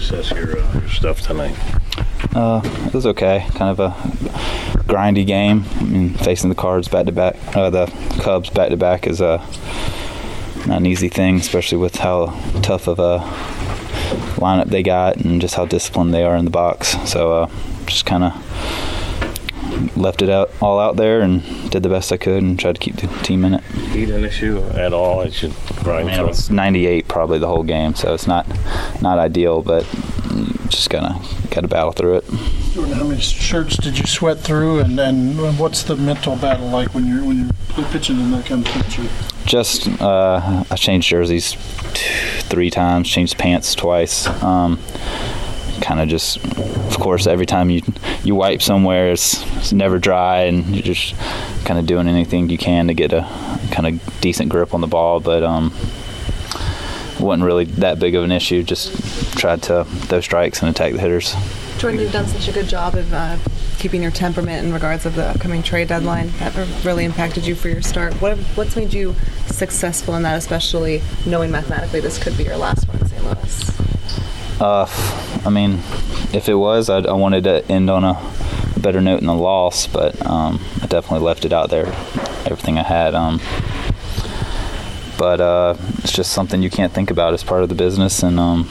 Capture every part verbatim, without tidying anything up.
assess your, uh, your stuff tonight? Uh, it was okay. Kind of a grindy game. I mean, facing the Cards back to back, uh, the Cubs back to back is a not an easy thing, especially with how tough of a lineup they got and just how disciplined they are in the box. So uh, just kind of left it out all out there and did the best I could and tried to keep the team in it. Heat an issue at all? I should grind I mean, it was ninety-eight probably the whole game, so it's not not ideal, but just gotta gotta battle through it. Jordan, how many shirts did you sweat through, and, and what's the mental battle like when you're when you're pitching in that kind of temperature? Just uh, I changed jerseys two, three times, changed pants twice. Um, kind of just, of course, every time you you wipe somewhere, it's, it's never dry, and you're just kind of doing anything you can to get a kind of decent grip on the ball. But um, it wasn't really that big of an issue. Just tried to throw strikes and attack the hitters. Jordan, you've done such a good job of uh, keeping your temperament in regards of the upcoming trade deadline. That really impacted you for your start. What what's made you successful in that, especially knowing mathematically this could be your last one in Saint Louis? Uh, I mean, if it was, I'd, I wanted to end on a better note than the loss, but um, I definitely left it out there, everything I had. Um, but uh, it's just something you can't think about as part of the business, and um,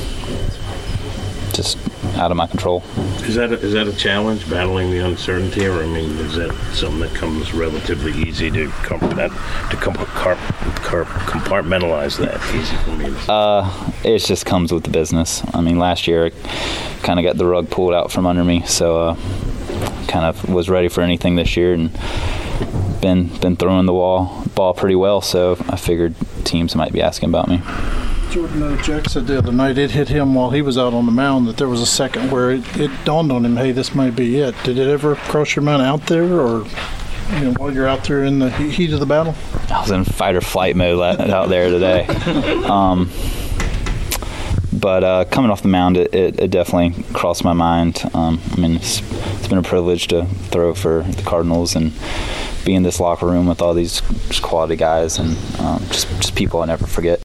just out of my control. Is that a, is that a challenge, battling the uncertainty, or I mean, is that something that comes relatively easy to comp- that, to comp- car- car- compartmentalize that easy for me? Uh, it just comes with the business. I mean, last year I kind of got the rug pulled out from under me, so uh, kind of was ready for anything this year, and been been throwing the wall ball pretty well. So I figured teams might be asking about me. Jordan, uh, Jack said the other night it hit him while he was out on the mound that there was a second where it, it dawned on him, hey, this might be it. Did it ever cross your mind out there, or you know, while you're out there in the heat of the battle? I was in fight or flight mode out there today. Um, but uh, coming off the mound, it, it, it definitely crossed my mind. Um, I mean, it's, it's been a privilege to throw for the Cardinals and be in this locker room with all these quality guys and um, just, just people I never forget.